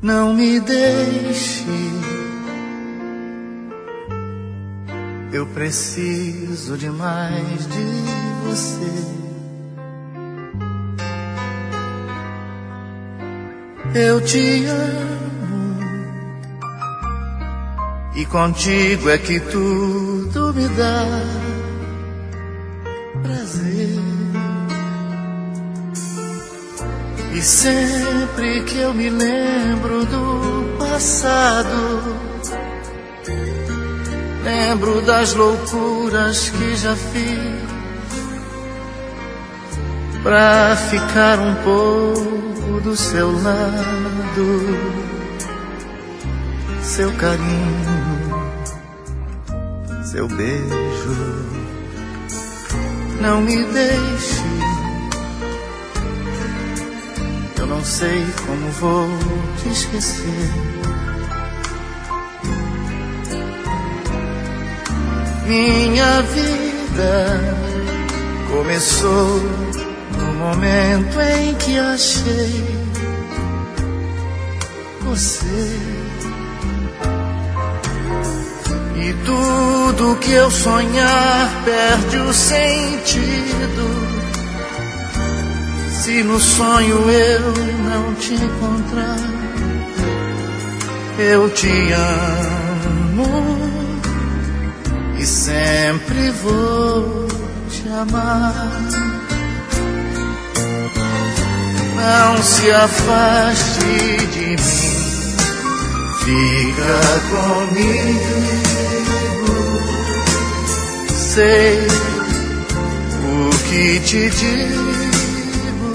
Não me deixe, eu preciso demais de você. Eu te amo e contigo é que tudo me dá prazer. E sempre que eu me lembro do passado, lembro das loucuras que já fiz pra ficar um pouco do seu lado. Seu carinho, seu beijo, não me deixe. Eu não sei como vou te esquecer. Minha vida começou no momento em que achei você. E tudo que eu sonhar perde o sentido se no sonho eu não te encontrar. Eu te amo e sempre vou te amar. Não se afaste de mim, fica comigo. Sei o que te digo,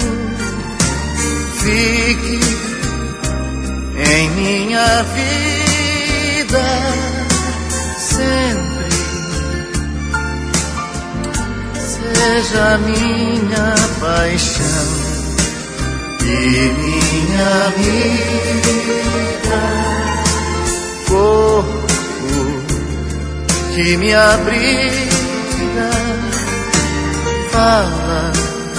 fique em minha vida sempre. Seja minha paixão e minha amiga, corpo que me abriga. Fala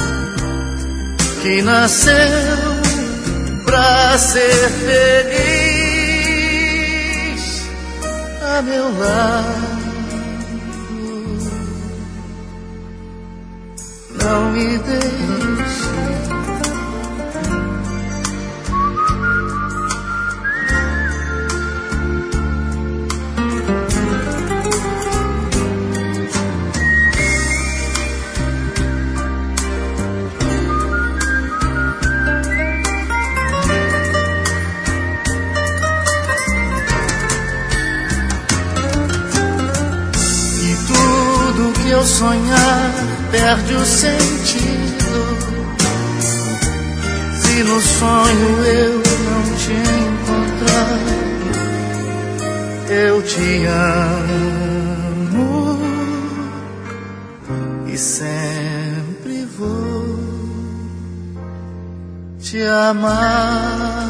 que nasceu pra ser feliz a meu lado. Não me deixe. Eu sonhar perde o sentido se no sonho eu não te encontrar. Eu te amo e sempre vou te amar.